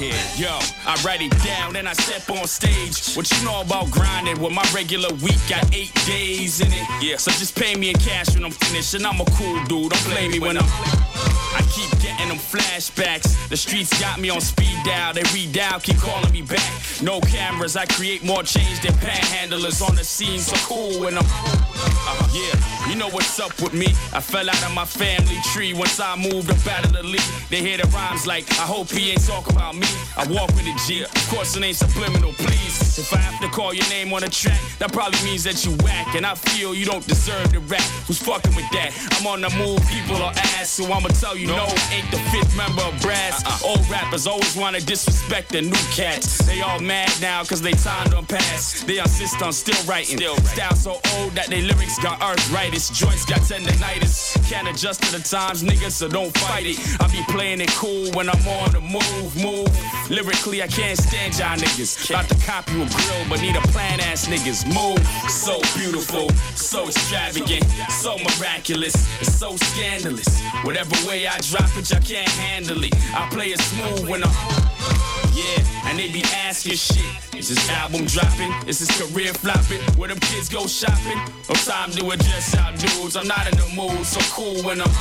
here. Yo, I write it down, then I step on stage. What you know about grinding? Well, my regular week got 8 days in it. Yeah, so just pay me in cash when I'm finished, and I'm a cool dude. Don't play me when I keep getting them flashbacks. The streets got me on speed dial. They redial, keep calling me back. No cameras, I create more change than panhandlers on the scene. So cool when I'm yeah, you know what's up with me. I fell out of my family tree once I moved up out of the league. They hear the rhymes like, I hope he ain't talking about me. I walk with a G, of course it ain't subliminal, please. If I have to call your name on a track, that probably means that you whack. And I feel you don't deserve the rap. Who's fucking with that? I'm on the move, people are ass, so I'ma tell you no, ain't the fifth member of Brass. Old rappers always wanna disrespect the new cats. They all mad now cause they time done pass. They insist on still writing. Style so old that they lyrics got arthritis. Joints got tendinitis. Can't adjust to the times, niggas, so don't fight it. I be playing it cool when I'm on the move. Lyrically, I can't stand y'all niggas. About to copy a grill, but need a plan ass niggas. Move, so beautiful, so extravagant, so miraculous, it's so scandalous. Whatever way I drop it, y'all can't handle it. I play it smooth when I'm yeah, and they be asking shit. Is this album dropping? Is this career flopping? Where them kids go shopping? No time to address our dudes. I'm not in the mood, so cool when I'm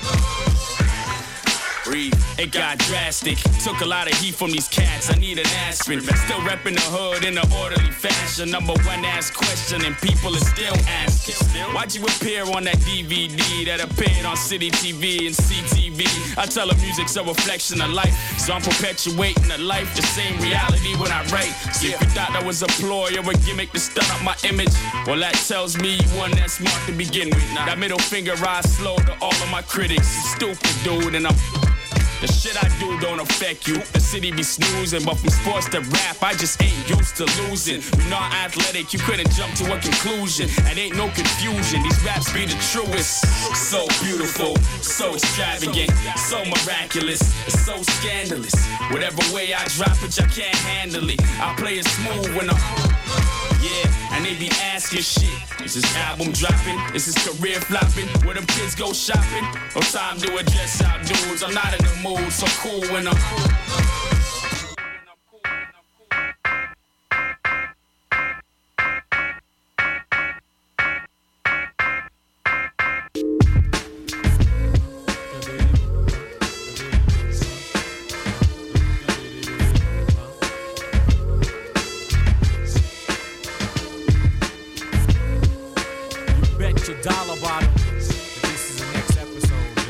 breathe. It got drastic. Took a lot of heat from these cats. I need an aspirin. Still repping the hood in an orderly fashion. Number one asked question and people are still asking. Why'd you appear on that DVD that appeared on City TV and CTV? I tell them music's a reflection of life, so I'm perpetuating a life, the same reality when I write. So if you thought that was a ploy or a gimmick to stun up my image, well that tells me you wasn't that smart to begin with. That middle finger rise slow to all of my critics. Stupid dude, and the shit I do don't affect you. The city be snoozing, but from sports to rap, I just ain't used to losing. You're not athletic, you couldn't jump to a conclusion. And ain't no confusion, these raps be the truest. So beautiful, so extravagant, so miraculous, it's so scandalous. Whatever way I drop it, y'all can't handle it. I play it smooth when I'm yeah, and they be asking shit. Is this album dropping? Is this career flopping? Where them kids go shopping? No time to address our dudes. I'm not in the mood, so cool when I'm dollar bottom. This is the next episode,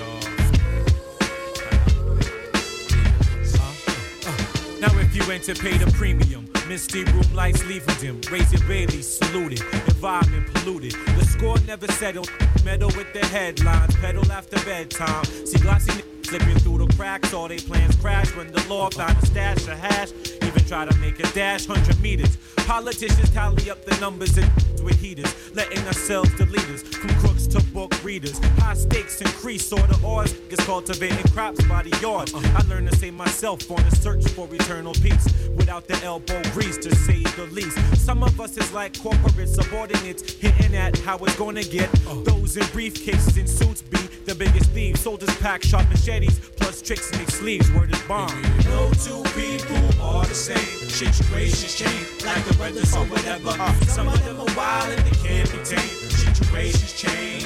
y'all. Now if you enter, pay the premium. Misty room lights leaving dim. Raise your Bailey, saluted. Environment polluted. The score never settled. Metal with the headlines. Pedal after bedtime. See glossy slipping through the cracks. All they plans crash when the law found a stash of hash. Even try to make a dash 100 meters. Politicians tally up the numbers and with heaters, letting ourselves the leaders from crooks to book readers. High stakes increase, or the odds gets cultivating crops by the yard. I learned to save myself on a search for eternal peace, without the elbow grease to say the least. Some of us is like corporate subordinates, hitting at how it's gonna get. Those in briefcases and suits be the biggest thieves. Soldiers pack sharp machetes, plus tricks in their sleeves. Word is bomb. No two people are the same. Situations change, like the weather or whatever. Some of them are wild and they can't be tamed. Situations change.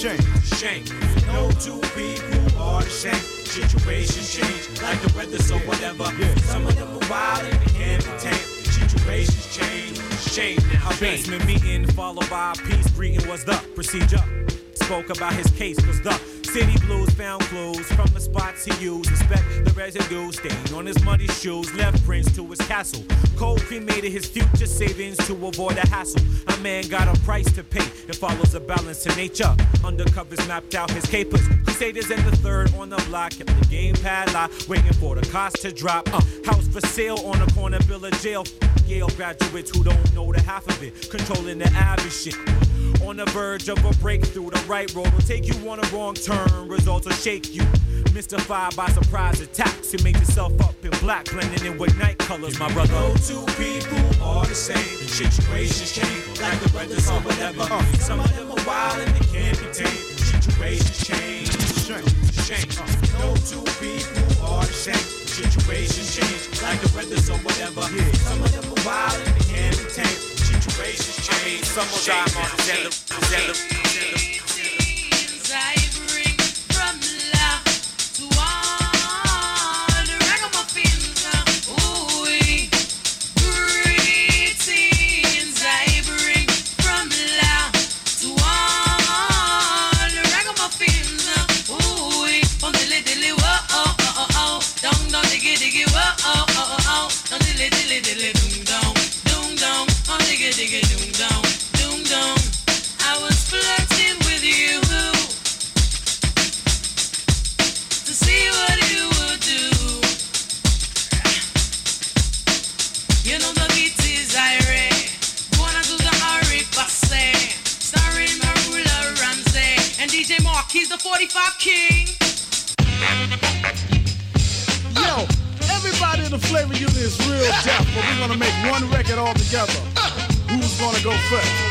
Shame. No two people are the same. Situations change, like the weather or whatever. Some of them are wild and they can't be tamed. Situations change. Shame. A basement meeting followed by a peace greeting was the procedure. Spoke about his case cause the city blues found clues from the spots he used. Inspect the residue stain on his muddy shoes. Left prints to his castle. Cold cremated his future savings to avoid a hassle. A man got a price to pay. It follows a balance in nature. Undercovers mapped out his capers. Crusaders and the third on the block. Kept the game padlock, waiting for the cost to drop. House for sale on the corner, bill of jail. Yale graduates who don't know the half of it. Controlling the average shit. On the verge of a breakthrough, the right road will take you on a wrong turn. Results will shake you. Mystified by surprise attacks. You make yourself up in black, blending in with night colors, my brother. No two people are the same. Situations change, like the weather or whatever. Some of them are wild and they can't be tamed. Situations change. No two people are the same. Situations change, like the weather's or whatever. Some of them are wild and they can't be tamed. Situations change. Summertime on Zella. I bring from love to all the ragamuffins. Ooh, greetings I bring from love to all the ragamuffins. Ooh, on dilly dilly whoa oh oh oh, dong diggy diggy whoa oh oh oh, on dilly dilly dilly doom dong, on diggy diggy doom dong. I was flirting with you to see what you would do. You know the beat is irate. Wanna do the Harry Bassey, starring Marula Ramsey and DJ Mark. He's the 45 King. Yo, everybody in the Flavor Unit is real deaf, but we're gonna make one record all together. Who's gonna go first?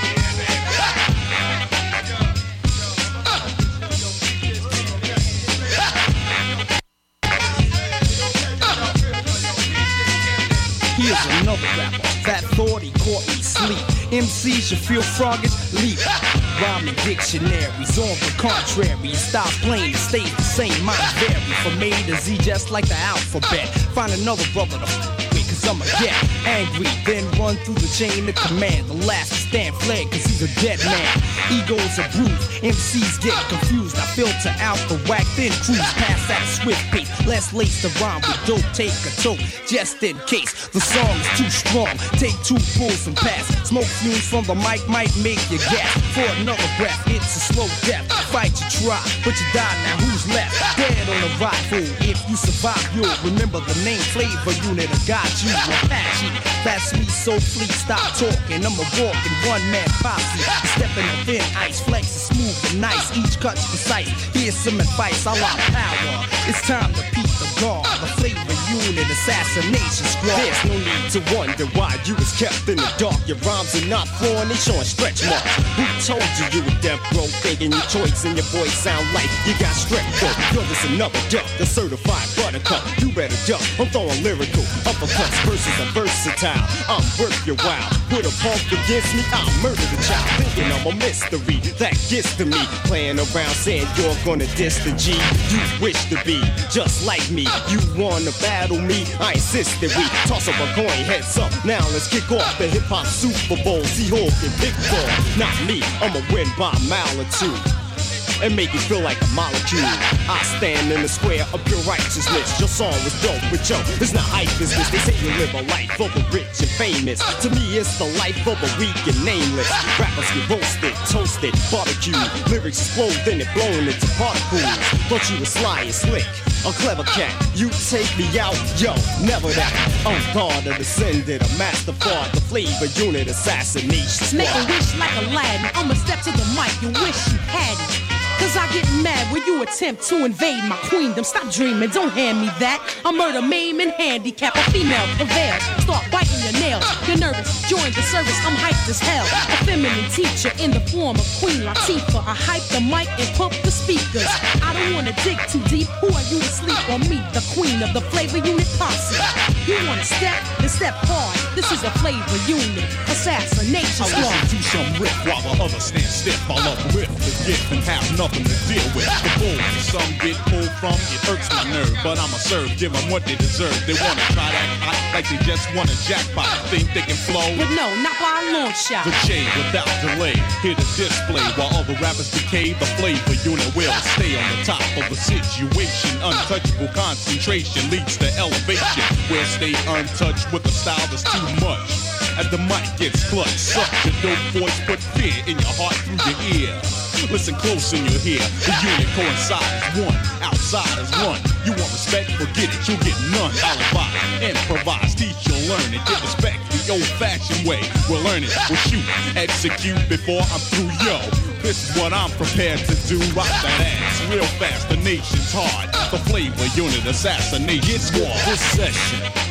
Here's another rapper, Fat Thought, he caught me sleep. MCs should feel froggish, leap. Rhyming dictionaries on the contrary. Stop playing, stay the same, mine vary. From A to Z, just like the alphabet. Find another brother to with, cause I'ma get angry. Then run through the chain of command. The last to stand fled, cause he's a dead man. Egos are bruised, MCs get confused. I filter out the whack, then cruise past that swift pace. Let's lace the rhyme with dope, take a toke, just in case the song is too strong. Take 2 pulls and pass. Smoke fumes from the mic might make you gasp. For another breath, it's a slow death. Fight you try, but you die, now who's left? Dead on arrival. If you survive, you'll remember the name Flavor Unit. I got you, Apache. That's me, so please stop talking. I'm a walking one-man posse. Stepping on thin ice, flex is smooth and nice. Each cut's precise. Here's some advice, I like power. It's time to peep the guard. The Flavor Unit assassination squad. There's no need to wonder why you was kept in the dark. Your rhymes are not flowing, they showing stretch marks. Who told you were death row? Thinking your choice and your voice sound like you got strep throat. You're just another duck, the certified buttercup. You better duck, I'm throwing lyrical uppercuts. Verses are versatile, I'm worth your while. Put a punk against me, I'll murder the child. Thinking I'm a mystery, that gets to me. Playing around saying you're gonna diss the G. You wish to be just like me. You wanna battle me, I insist that we toss up a coin, heads up. Now let's kick off the hip-hop Super Bowl. Seahawk and Big Ball, not me, I'ma win by a mile or two and make you feel like a molecule. I stand in the square of pure righteousness. Your song was dope, but yo, it's not hype business. They say you live a life of the rich and famous. To me, it's the life of the weak and nameless. Rappers get roasted, toasted, barbecued. Lyrics explode, then it blown into particles. Thought you was sly and slick, a clever cat. You take me out, yo, never that. I'm God, a descendant, a master fraud, the Flavor Unit assassination squad. Make a wish like Aladdin. I'ma step to the mic, you wish you had it. Cause I get mad when you attempt to invade my queendom. Stop dreaming, don't hand me that. I murder, maim, and handicap a female prevail. Start biting your nails, you're nervous, join the service, I'm hyped as hell. A feminine teacher in the form of Queen Latifah. I hype the mic and pump the speakers. I don't wanna dig too deep, who are you to sleep on me? The queen of the Flavor Unit posse. You wanna step, then step hard. This is a Flavor Unit assassination squad. I listen to some riff while the others stand stiff. I'll uplift the gift and have nothing to deal with. The bull some get pulled from, it hurts my nerve, but I'ma serve, give them what they deserve. They wanna try that hot like they just want a jackpot. Think they can flow? But no, not by a long shot. The shade without delay, here to display. While other rappers decay, the Flavor Unit will stay on the top of the situation. Untouchable concentration leads to elevation. We'll stay untouched with a style that's too much. As the mic gets clutched, such a dope voice put fear in your heart through your ear. Listen close and you'll hear the unit coincide as one, outsiders run. You want respect, forget it, you'll get none. Alibi, improvise, teach, you'll learn it. Get respect the old-fashioned way. We'll learn it, we'll shoot, execute before I'm through, yo. This is what I'm prepared to do. Rock that ass real fast, the nation's hard. The Flavor Unit assassination squad. This session, the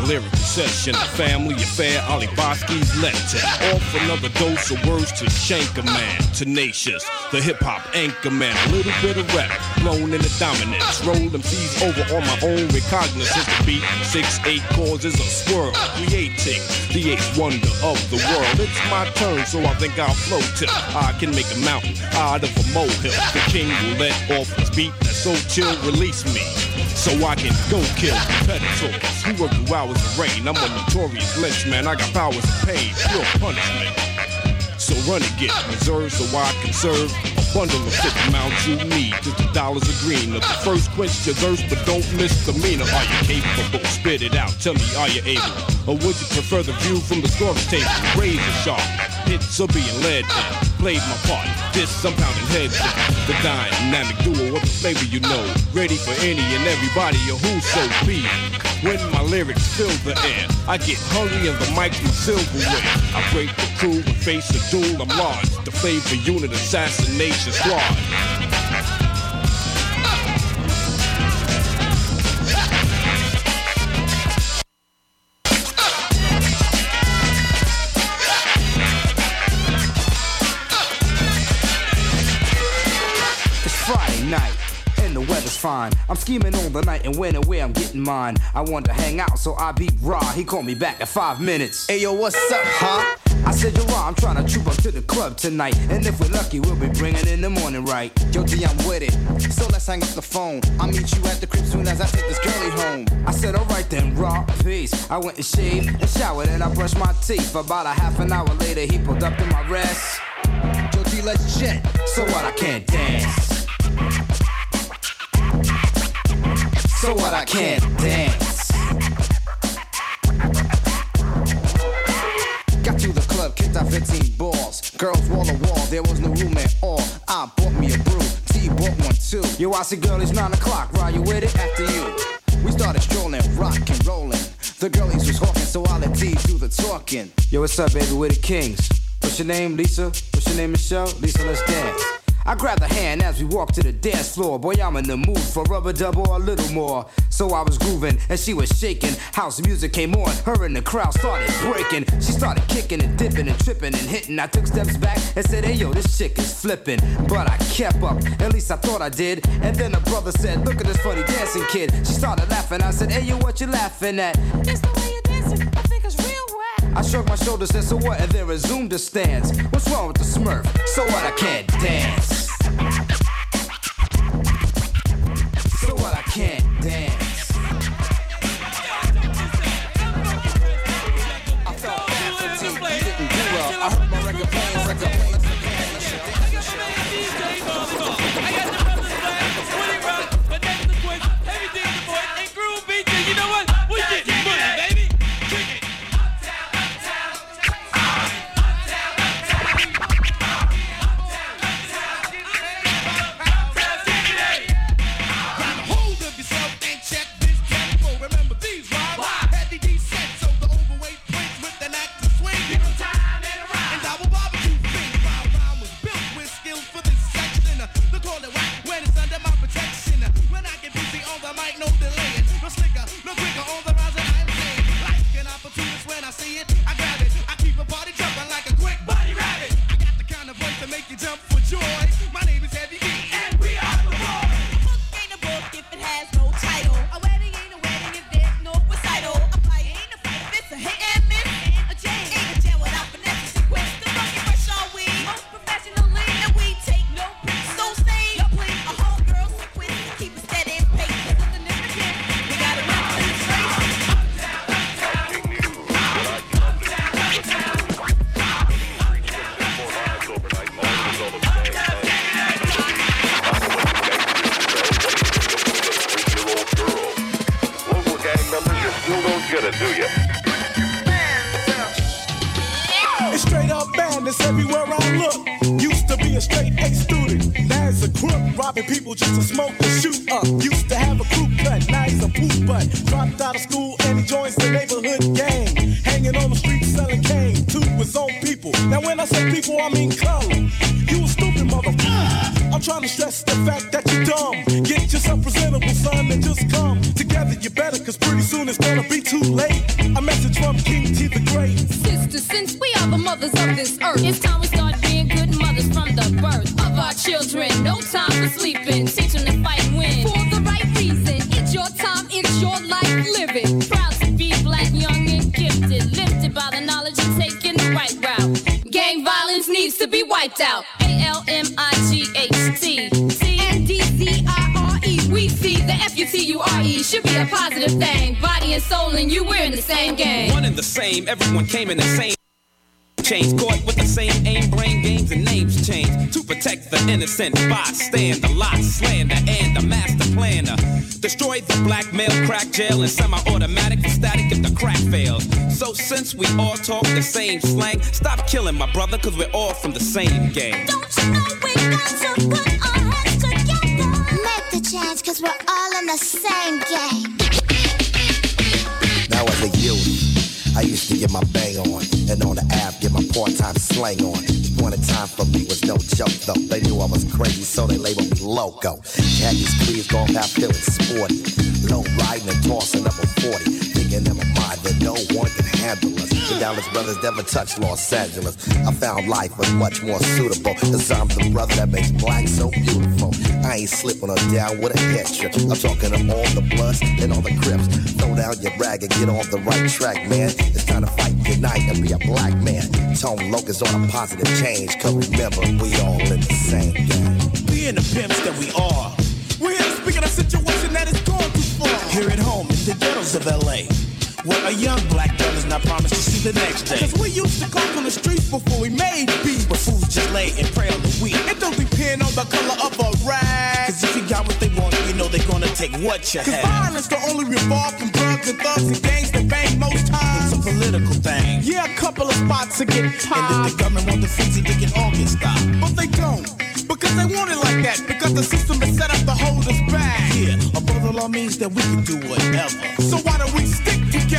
lyrical session. A family affair, Ali Bosky's letter. Off another dose of words to Shanker Man. Tenacious, the hip-hop anchor man. A little bit of rap, blown into dominance. Roll MCs over on my own recognizance. The beat, 6-8 causes a swirl. Creating the eighth wonder of the world. It's my turn, so I think I'll flow till I can make a mountain out of a molehill. The king will let off his beat that's so chill, release me, so I can go kill competitors who work through hours of rain. I'm a notorious lynch man, I got powers of pain, pure punishment. So run and get reserved so I can serve a bundle of 50 amounts you need. Just the dollars of green. Of the first quench your thirst, but don't misdemeanor. Are you capable? Spit it out. Tell me, are you able? Or would you prefer the view from the scorer's table? Razor sharp hits are being led in. Played my part. This I'm pounding heads in. The dynamic duo of the flavor you know. Ready for any and everybody or who so be. When my lyrics fill the air, I get hungry and the mic's my silverware. I break the crew and face a duel. I'm large. The flavor unit assassination squad. Fine. I'm scheming all the night and when and where I'm getting mine. I want to hang out, so I beat Raw. He called me back in 5 minutes. Hey yo, what's up, huh? I said, yo, Raw, I'm trying to troop up to the club tonight. And if we're lucky, we'll be bringing in the morning right. Yo, D, I'm with it. So let's hang up the phone. I'll meet you at the crib soon as I take this girlie home. I said, alright then, Raw, peace. I went and shaved and showered and I brushed my teeth. About a half an hour later, he pulled up to my rest. Yo, D, let's jet. So what, I can't dance. So what, I can't dance. Got to the club, kicked out 15 balls. Girls wall to wall, there was no room at all. I bought me a brew, T bought one too. Yo, I said, girl, it's 9 o'clock, ride you with it? After you. We started strolling, rock and rolling. The girlies was hawking, so I let D do the talking. Yo, what's up, baby, we're the Kings. What's your name, Lisa? What's your name, Michelle? Lisa, let's dance. I grabbed her hand as we walked to the dance floor. Boy, I'm in the mood for rubber dub or a little more. So I was grooving and she was shaking. House music came on, her and the crowd started breaking. She started kicking and dipping and tripping and hitting. I took steps back and said, hey yo, this chick is flipping. But I kept up, at least I thought I did. And then her brother said, look at this funny dancing kid. She started laughing, I said, hey yo, what you laughing at? It's the way you're dancing, I think it's real whack. I shrugged my shoulders and so what, and then resumed the stance. What's wrong with the Smurf? So what, I can't dance. So what, I can't dance. I felt bad for T, didn't do well. I heard my record playing. I got the brothers back, Willie Rock, Connect the Twins, Heavy D the Boys, and Groove BT. You know what? We get money, baby. Kick it. People just to smoke and shoot up. Used to have a crew cut, now he's a poop butt. Dropped out of school and he joins the neighborhood gang. Hanging on the street selling cane to his own people. Now when I say people, I mean color. You a stupid motherfucker. I'm trying to stress the fact that you're dumb. Get yourself presentable, son, and just come together. You better, cause pretty soon it's gonna be too late. earth. It's time we start being good mothers from the birth of our children. No time for sleeping, teach them to fight and win. For the right reason, it's your time, it's your life, live it. Proud to be black, young and gifted. Lifted by the knowledge of taking the right route. Gang violence needs to be wiped out. ALMIGHT. CNDZIRE. We see the FUTURE should be a positive thing. Body and soul and you, we're in the same game. One and the same, everyone came in the same chains, caught with the same aim, brain games and names changed to protect the innocent bystander, lot slander and the master planner. Destroy the black male crack jail and semi-automatic for static if the crack fails. So since we all talk the same slang, stop killing my brother, cause we're all from the same gang. Don't you know we got to put our heads together? Make the change, cause we're all in the same game. Now as a youth, I used to get my bang on, and on the app get my part-time slang on. One at time for me was no joke though. They knew I was crazy, so they labeled me loco. Khakis, creeds, golf out feeling sporty. Low riding and tossing up a 40. Thinking in my mind that no one can handle us. The Dallas brothers never touched Los Angeles. I found life was much more suitable, cause I'm the brother that makes black so beautiful. I ain't slipping her down with a head trip. I'm talking to all the Bloods and all the Crips. Throw down your rag and get on the right track, man. It's time to fight tonight and be a black man. Tone Locust on a positive change, cause remember, we all in the same game. Being the pimps that we are, we're here to speak of a situation that is going too far. Here at home in the ghettos of LA, where a young black girl is not promised to see the next day. Cause we used to come from the streets before we made beats. But fools just lay and pray on the weed. It don't depend on the color of a rag. Cause if you got what they want, you know they're gonna take what you have. Cause violence don't only revolve from drugs and thugs and gangs that bang most times. It's a political thing. Yeah, a couple of spots to get popped. And if the government want the frenzy, they can all get stopped. But they don't. Because they want it like that. Because the system is set up to hold us back. Yeah, a brother law means that we can do whatever. So why don't we stick together?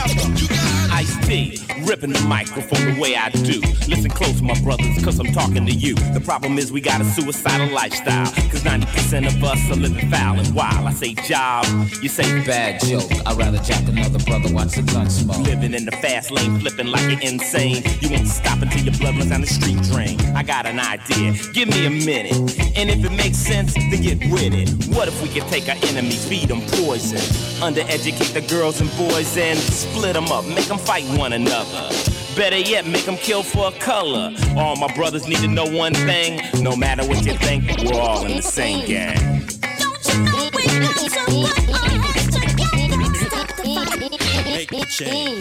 Ice-T, ripping the microphone the way I do. Listen close, my brothers, cause I'm talking to you. The problem is we got a suicidal lifestyle. Cause 90% of us are living foul and wild. I say job, you say bad joke. I'd rather jack another brother watch the gun smoke. Living in the fast lane, flipping like you're insane. You won't stop until your blood runs down the street drain. I got an idea, give me a minute. And if it makes sense, then get with it. What if we could take our enemies, feed them poison, undereducate the girls and boys and split them up, make them fight one another. Better yet, make them kill for a color. All my brothers need to know one thing. No matter what you think, we're all in the same gang. Don't you know we got to put our heads together? Stop the fight. Make the change.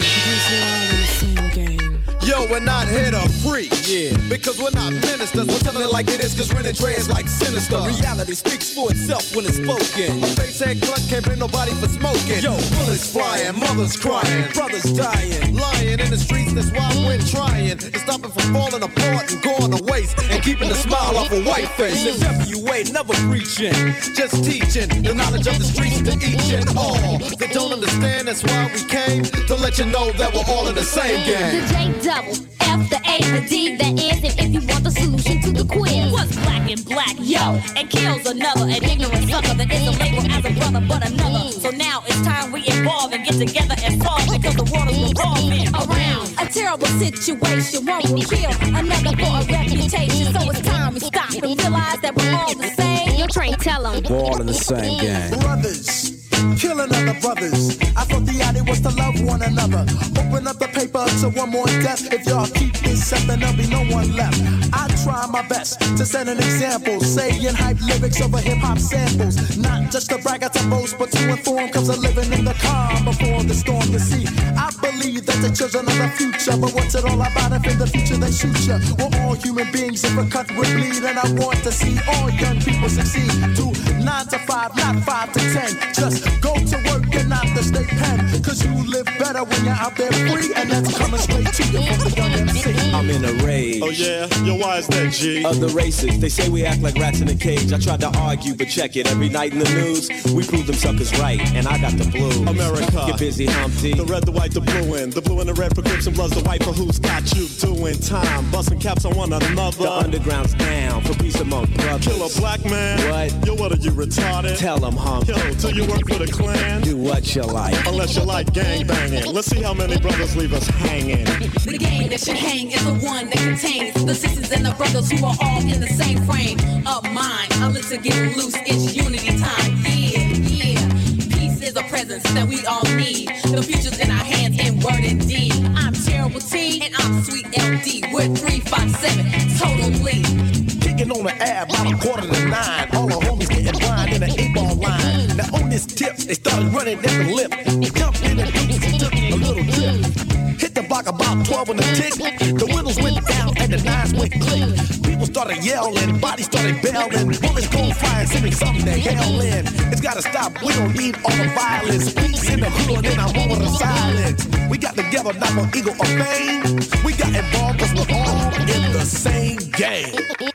Yo, we're not here to free, yeah, because we're not ministers. We're telling it like it is, cause Ren and Dre is like sinister. Reality speaks for itself when it's spoken. A face head cluck can't blame nobody for smoking. Yo, bullets flying, mothers crying, brothers dying, lying in the streets, that's why we're trying to stop it from falling apart and going to waste, and keeping the smile off a white face. And WA never preaching, just teaching the knowledge of the streets to each and all. They don't understand, that's why we came, to let you know that we're all in the same game. The J double, F the A, the D, the is, and if you want the solution to the quiz. What's black and black, yo, and kills another, an ignorant sucker that isn't labeled as a brother but another. So now it's time we evolve and get together and solve, because the world is revolving around. A terrible situation, one will kill another for a reputation. So it's time we stop and realize that we're all the same. Your train, tell them. We're all in the same gang. Brothers, killing other brothers. I thought the idea was to love one another. Open up the paper to one more death. If y'all keep this up, then there'll be no one left. I try my best to set an example, saying hype lyrics over hip-hop samples. Not just to brag, to boast, but to inform, cause I'm living in the calm before the storm. You see, I believe that the children are the future, but what's it all about if in the future they shoot you? We're all human beings, if a cut would bleed, and I want to see all young people succeed. Do 9 to 5, not 5 to 10. Just go to work and not the state pen, cause you live better when you're out there free, and that's coming straight to you from the young MC. I'm in a rage. Oh yeah? Yo, why is that, G? Other races, they say we act like rats in a cage. I tried to argue, but check it. Every night in the news, we prove them suckers right, and I got the blues. America. Get busy, Humpty. The red, the white, the blue, and The blue and the red for Crimson Bloods, the white for who's got you doing time. Busting caps on one another. The underground's down for peace among brothers. Kill a black man. What? Yo, what are you, retarded? Tell them, hunk. Yo, do you work for the Klan? Do what you like. Unless you like gang banging. Let's see how many brothers leave us hanging. The gang that should hang is the one that contains the sisters and the brothers who are all in the same frame of mind. I look to get loose, it's unity time. Yeah. Peace is a presence that we all need. The future's in our hands in word and deed. I'm Terrible T and I'm Sweet LD. We're 357, totally. Kicking on the ab about 8:45. All the homies getting blind in an 8-ball line. Now on this tip, they started running down the lip. They jumped in the deuce and took a little trip. Hit the block about 12 on the tick. The windows went down and the nines went click. People started yelling, bodies started bailing. Bullets go flying, sending something to hell in. It's gotta stop, we don't need all the violence. Peace in the hood and I'm over the silence. We got together not for ego or fame. We got involved cause we're all in the same game.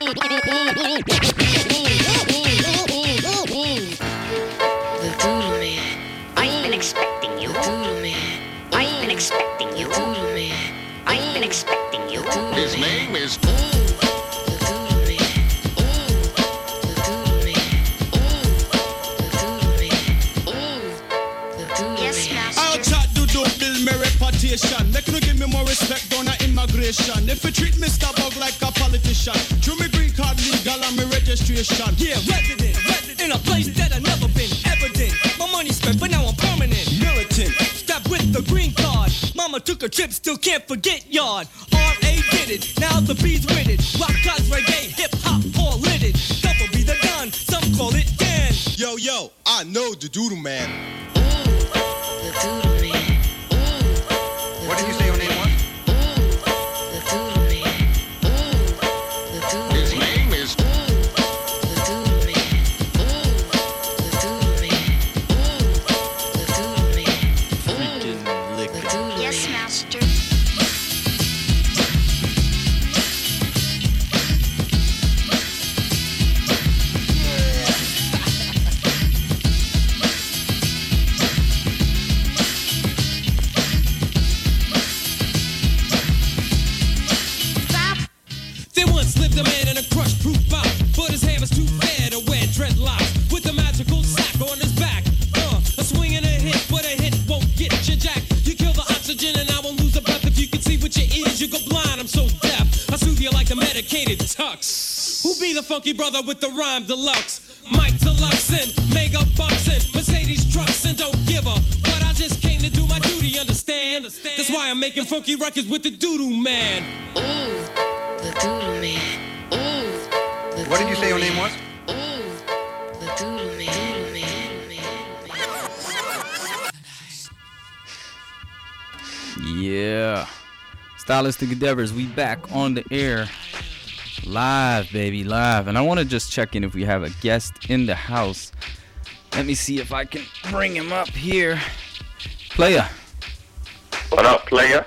The Doodle Man. I've been expecting you. Doodle Man. I've been expecting you. Doodle Man. I've been expecting you. His name is the Doodle Man. The Doodle Man. The Doodle Man. The Doodle Man. I'll chat to do build my reputation. They can give me more respect on our immigration. If you treat Mr. Bug like a politician, through me green card legal and my registration. Yeah, resident in a place that I've never been. Evident, my money spent, but now I'm permanent. Militant, strapped with the green card. Mama took a trip, still can't forget yard. R.A. did it, now the B's with it. Rock, cause reggae, hip hop, all lit it. Double B the gun, some call it Dan. Yo, I know the Doodle Man. The Doodle Man. What did you say your name was? The Doodle Man. The Doodle Man. His name is The Doodle Man. The Doodle Man. The Doodle Man. freaking liquor. Yes, master. There once lived a man in a crush-proof box, but his hair was too fair to wear dreadlocks. With a magical sack on his back, a swing and a hit, but a hit won't get you jack. You kill the oxygen and I won't lose a breath. If you can see with your ears, you go blind. I'm so deaf. I soothe you like a medicated tux. Who be the funky brother with the rhyme deluxe? Mike Deluxe and Mega Boxing, Mercedes trucks and don't give a. But I just came to do my duty, understand? That's why I'm making funky records with the Doodle Man. The Doodle Man. The What did you say your name was? The Doodle Man. Yeah. Stylistic Endeavors, we back on the air. Live, baby, live. And I want to just check in if we have a guest in the house. Let me see if I can bring him up here. Player. What up, player?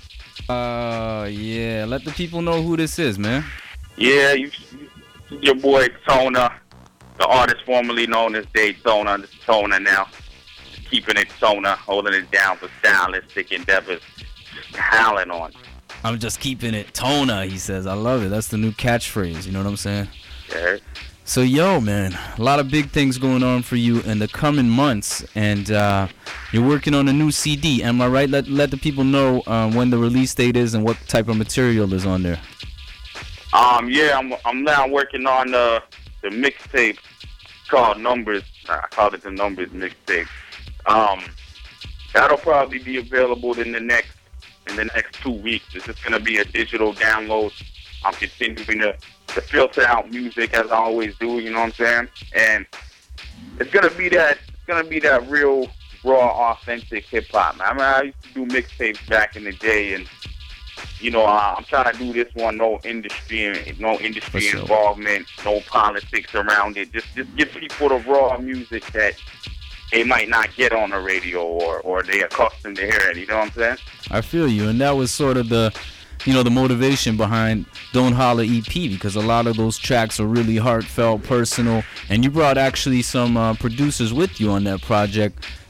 Yeah. Let the people know who this is, man. Yeah, your boy Tona, the artist formerly known as Daytona. This is Tona now. Keeping it Tona, holding it down for Stylistic Endeavors. Just howling on. I'm just keeping it Tona, he says. I love it. That's the new catchphrase. You know what I'm saying? Yeah. So, yo, man, a lot of big things going on for you in the coming months. And you're working on a new CD. Am I right? Let the people know when the release date is and what type of material is on there. Yeah, I'm now working on the mixtape called Numbers. I call it the Numbers mixtape. That'll probably be available in the next 2 weeks. It's just gonna be a digital download. I'm continuing to filter out music as I always do. You know what I'm saying? And it's gonna be that real raw, authentic hip hop. I mean, I used to do mixtapes back in the day, and you know, I'm trying to do this one, no industry involvement, no politics around it. Just give people the raw music that they might not get on the radio or they're accustomed to hearing. You know what I'm saying? I feel you, and that was sort of the motivation behind Don't Holla EP, because a lot of those tracks are really heartfelt, personal, and you brought actually some producers with you on that project.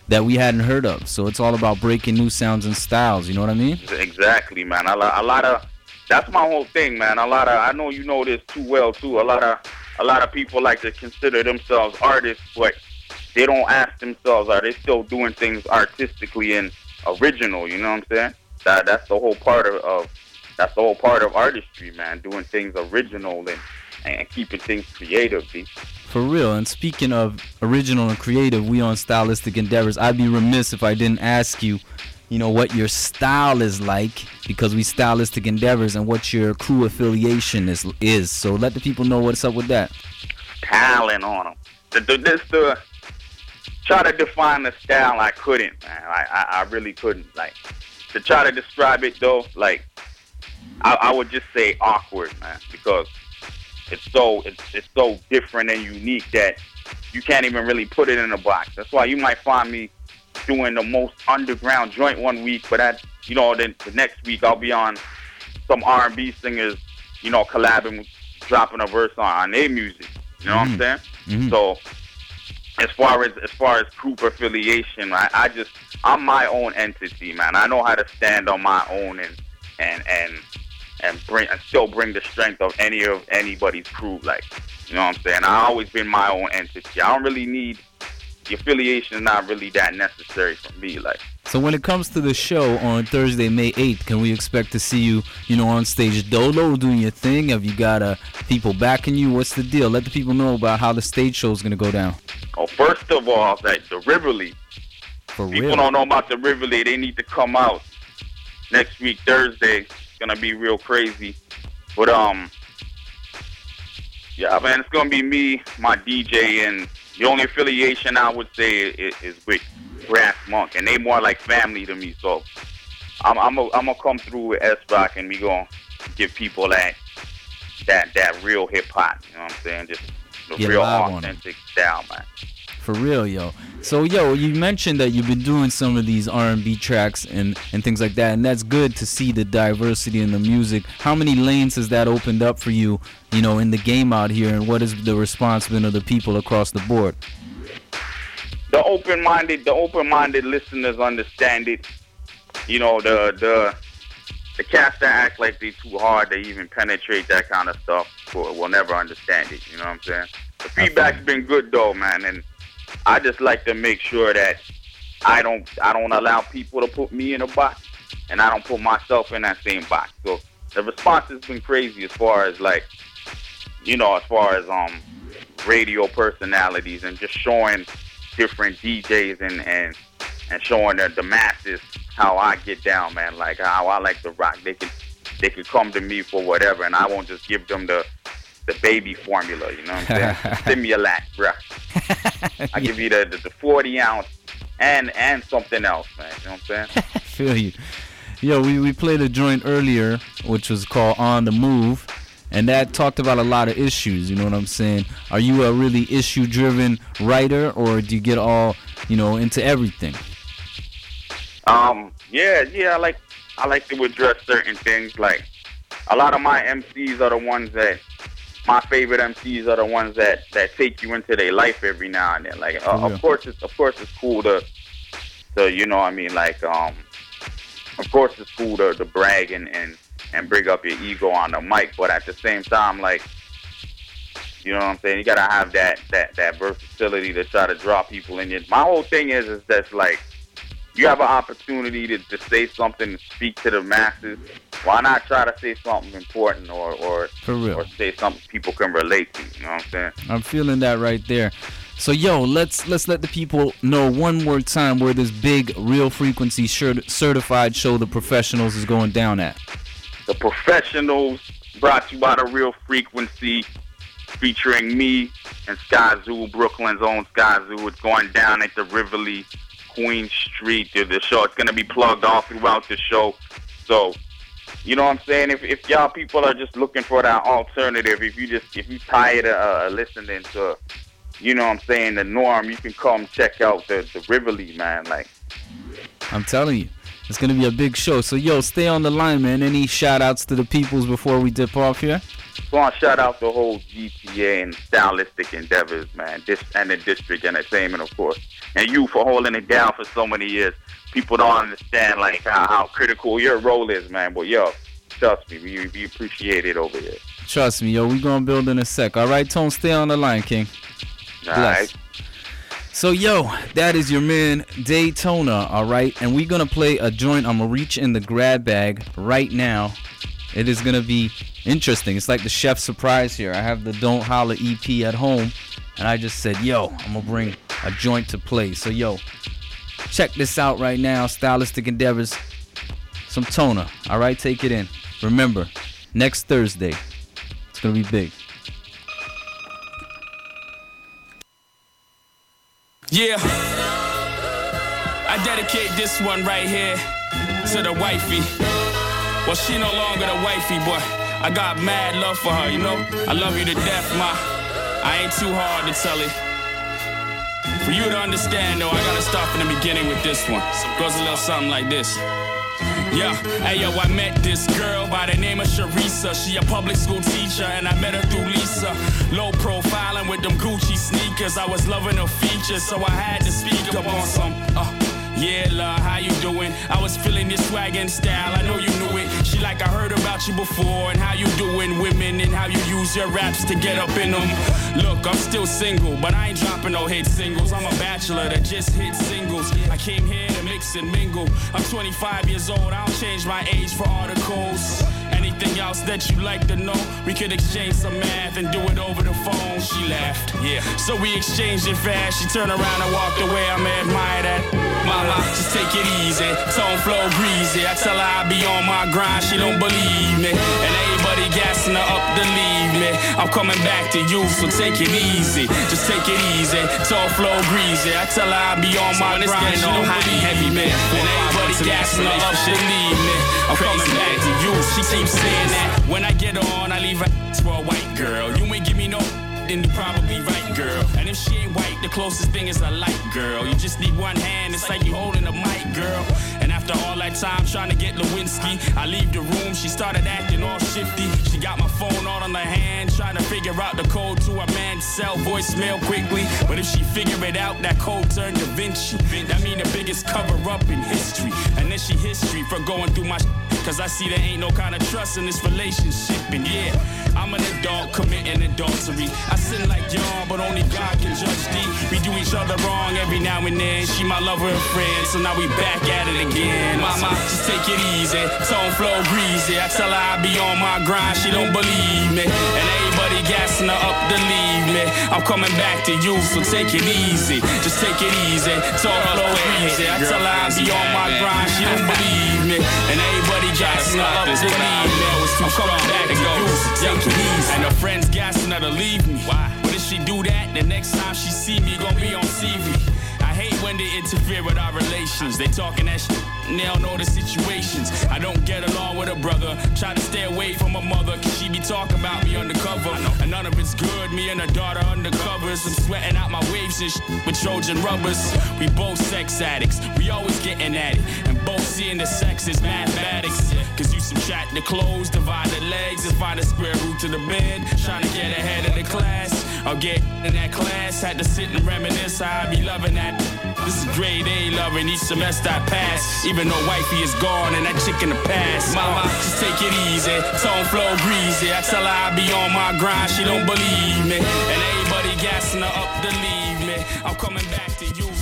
that we hadn't heard of. So it's all about breaking new sounds and styles. You know what I mean? Exactly, man. A lot of that's my whole thing, man. I know you know this too well too. A lot of people like to consider themselves artists, but they don't ask themselves, are they still doing things artistically and original? You know what I'm saying? That's the whole part of artistry, man. Doing things original and keeping things creative. See? For real. And speaking of original and creative, we on Stylistic Endeavors. I'd be remiss if I didn't ask you, what your style is like, because we Stylistic Endeavors, and what your crew affiliation is. So let the people know what's up with that. Styling on them. Try to define the style, I couldn't, man. I really couldn't. Like, to try to describe it though, like, I would just say awkward, man, because it's so different and unique that you can't even really put it in a box. That's why you might find me doing the most underground joint one week, but then the next week I'll be on some R&B singers, collabing, dropping a verse on their music. You know what I'm saying? Mm-hmm. So as far as group affiliation, I'm my own entity, man. I know how to stand on my own and still bring the strength of anybody's crew. Like, you know what I'm saying? I've always been my own entity. I don't really need the affiliation. Is not really that necessary for me. Like, so when it comes to the show on Thursday, May 8th, can we expect to see you, on stage dolo doing your thing? Have you got people backing you? What's the deal? Let the people know about how the stage show is gonna go down. Oh, first of all, like the Rivoli. For people real? Don't know about the Rivoli. They need to come out next week, Thursday. It's gonna be real crazy. But yeah, man, it's gonna be me, my DJ, and the only affiliation I would say is with Brass Monk, and they more like family to me. So I'm gonna come through with S-Rock, and we gonna give people that real hip hop. You know what I'm saying? Just the real authentic style, man. For real, yo. So, you mentioned that you've been doing some of these R&B tracks and things like that, and that's good to see the diversity in the music. How many lanes has that opened up for you, in the game out here, and what has the response been of the people across the board? The open-minded listeners understand it. The cats that act like they too hard to even penetrate that kind of stuff will never understand it. You know what I'm saying? The feedback's been good though, man, and I just like to make sure that I don't allow people to put me in a box, and I don't put myself in that same box. So the response has been crazy as far as radio personalities and just showing different DJs and showing the masses how I get down, man. Like how I like to rock. They could come to me for whatever, and I won't just give them the baby formula, you know what I'm saying? Stimulac, bruh. I give you the 40 ounce and something else, man. You know what I'm saying? Feel you. Yo, we played a joint earlier, which was called On the Move, and that talked about a lot of issues, you know what I'm saying? Are you a really issue-driven writer, or do you get all, into everything? Yeah, I like to address certain things. Like, a lot of my MCs are the ones that, my favorite MCs are the ones that take you into their life every now and then. Like, of course it's cool to you know what I mean, like, of course it's cool to brag and bring up your ego on the mic, but at the same time, like, you know what I'm saying, you gotta have that versatility to try to draw people in. My whole thing is that's like, you have an opportunity to say something and speak to the masses. Why not try to say something important or say something people can relate to? You know what I'm saying? I'm feeling that right there. So, let's let the people know one more time where this big Real Frequency certified show, The Professionals, is going down at. The Professionals, brought to you by The Real Frequency, featuring me and Skyzoo, Brooklyn's own Skyzoo. It's going down at the Rivoli, Queen Street. The show, it's going to be plugged all throughout the show. So, you know what I'm saying? If y'all people are just looking for that alternative, if you tired of listening to, you know what I'm saying, the norm, you can come check out the Rivoli, man. Like, I'm telling you. It's gonna be a big show. So yo, stay on the line, man. Any shout outs to the peoples before we dip off here? So I want to shout out the whole GTA and stylistic endeavors, man. And the District Entertainment, of course. And you for holding it down for so many years. People don't understand like how critical your role is, man. But yo, trust me, we appreciate it over here. Trust me, yo, we gonna build in a sec. All right, Tone, stay on the line, King. All right. So, yo, that is your man, Daytona, all right? And we're going to play a joint. I'm going to reach in the grab bag right now. It is going to be interesting. It's like the chef surprise here. I have the Don't Holla EP at home, and I just said, yo, I'm going to bring a joint to play. So, yo, check this out right now, Stylistic Endeavors. Some Tona, all right? Take it in. Remember, next Thursday, it's going to be big. Yeah, I dedicate this one right here to the wifey. Well, she no longer the wifey, but I got mad love for her, you know? I love you to death, ma. I ain't too hard to tell it. For you to understand, though, I gotta start from the beginning with this one. It goes a little something like this. Yeah, hey yo, I met this girl by the name of Sharisa. She a public school teacher, and I met her through Lisa. Low profiling with them Gucci sneakers. I was loving her features, so I had to speak up on some. Yeah, love, how you doing? I was feeling this swag and style, I know you knew it. She like, I heard about you before, and how you doing women, and how you use your raps to get up in them. Look, I'm still single, but I ain't dropping no hit singles. I'm a bachelor that just hit singles. I came here to mix and mingle. I'm 25 years old, I don't change my age for articles. Anything else that you like to know, we could exchange some math and do it over the phone. She laughed, yeah. So we exchanged it fast. She turned around and walked away. I may admire that. Mama, just take it easy. Tone flow greasy. I tell her I be on my grind. She don't believe me. And everybody gassing her up to leave me. I'm coming back to you, so take it easy. Just take it easy. Tone flow greasy. I tell her I be on my grind. She don't believe me. And everybody gassing her up to leave me. I'm coming back to you. She keeps saying that when I get on, I leave her for a white girl. You ain't give me no, then you probably right, girl. And if she ain't white, the closest thing is a light girl. You just need one hand, it's like you holding a mic, girl. And after all that time trying to get Lewinsky, I leave the room, she started acting all shifty. She got my phone all on her hand, trying to figure out the code to a man's cell voicemail quickly. But if she figure it out, that code turned Da Vinci. That mean the biggest cover up in history. And then she history for going through my cause I see there ain't no kind of trust in this relationship. And yeah, I'm an adult committing adultery. I sin like y'all, but only God can judge thee. We do each other wrong every now and then. She my lover and friend, so now we back at it again. Mama, just take it easy. Tone flow greasy. I tell her I be on my grind, she don't believe me. And everybody gassing her up to leave me. I'm coming back to you, so take it easy. Just take it easy. Tone flow greasy. I tell her I be on my grind, she don't believe me. And everybody gassing her up to leave me. I'm coming back to you, so take it easy. And her friends gassing her to leave me. Why? But if she do that, the next time she see me, gon' be on TV. I hate when they interfere with our relations. They talking that shit, and they don't know the situations. I don't get along with her brother. Try to stay away from her mother, cause she be talking about me undercover. And none of it's good, me and her daughter undercovers. I'm sweating out my waves and shit with Trojan rubbers. We both sex addicts, we always getting at it. And both seeing the sex is mathematics. Cause you subtract the clothes, divide the legs, and find a square root to the bed. Trying to get ahead of the class, or get in that class. Had to sit and reminisce how I be loving that. This is grade A loving each semester I pass. Even though wifey is gone and that chick in the past. Mama, just take it easy. Tone flow greasy. I tell her I be on my grind, she don't believe me. And everybody gassing her up to leave me. I'm coming back to you.